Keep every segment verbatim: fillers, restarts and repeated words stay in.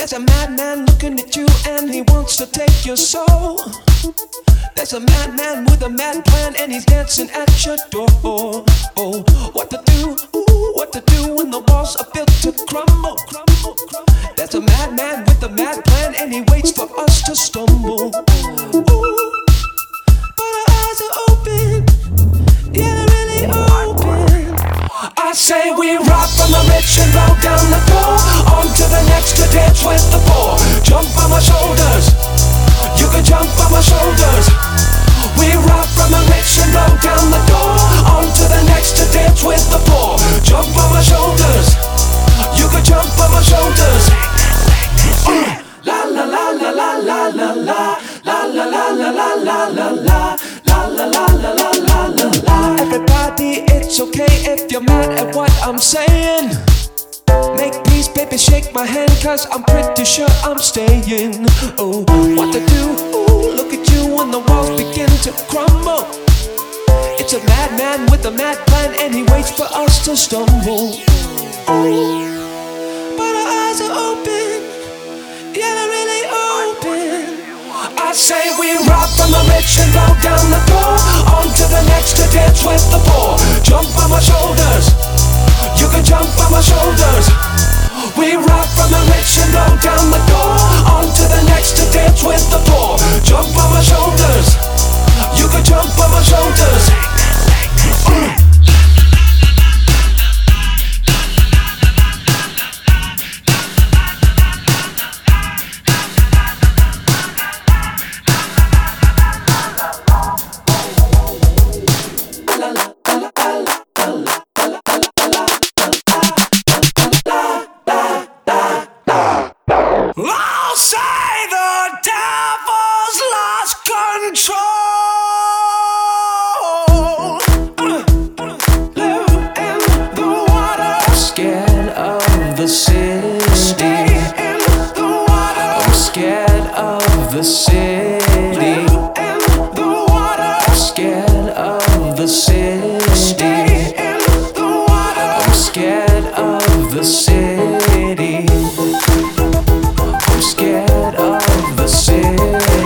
There's a madman looking at you and he wants to take your soul. There's a madman with a mad plan and he's dancing at your door. Oh, what to do? Ooh, what to do when the walls are built to crumble? There's a madman with a mad plan and he waits for us to stumble. Ooh, but our eyes are open, yeah, they're really open. I say we rock from the rich and roll down the door. On to the next to dance with the poor. Jump on my shoulders, you can jump on my shoulders. We rock from the rich and roll down the door. On to the next to dance with the poor. Jump on my shoulders, you can jump on my shoulders. uh, La la la la la la la la. La la la la la la la la. La la la la la la la la. Everybody, it's okay if you're mad at what I'm saying. Make peace, baby, shake my hand, cause I'm pretty sure I'm staying. Oh, what to do? Ooh, look at you when the walls begin to crumble. It's a madman with a mad plan and he waits for us to stumble. Ooh, but our eyes are open, yeah, they're really open. I say we rock from the rich and roll down the door. On to the next to dance with the poor. Jump on my shoulders, you can jump on my shoulders. We rock from the rich and roll down the door. On to the next to dance with the poor. Jump on my shoulders, you can jump on my shoulders. uh. I'll say the devil's lost control. Uh, live in the water. Scared of the city. Stay in the water. I'm scared of the city. Live in the water. Scared of the city. Stay in the water. I'm scared of the city. Scared of the city.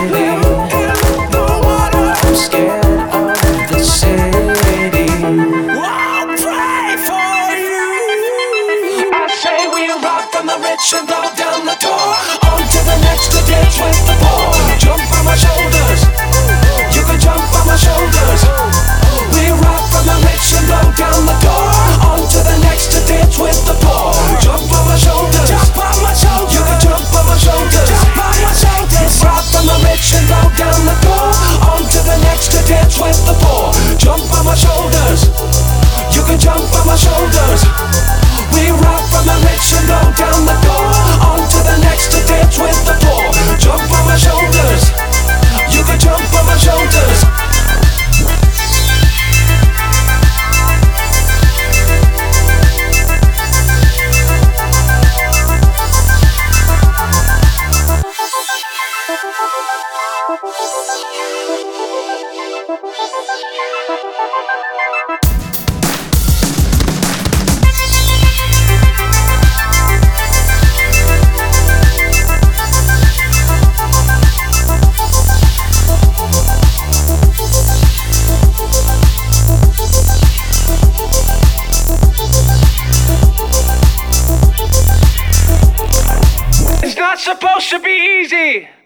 I'm scared of the city. I'll pray for you. I say we rock from the rich and roll down the door. On to the next to dance with the poor. Jump on my shoulders, you can jump on my shoulders. We rock from the rich and roll down the door. On to the next to dance with the poor. Jump on my shoulders, jump on my shoulders. You can jump on my shoulders, jump on my shoulders. Rock from the rich and roll down the door. On to the next to dance with the poor. Jump on my shoulders, you can jump on my shoulders. We rock from the rich and roll down the door. On to the next to dance with the poor. Jump on my shoulders, you can jump on my shoulders. It's not supposed to be easy.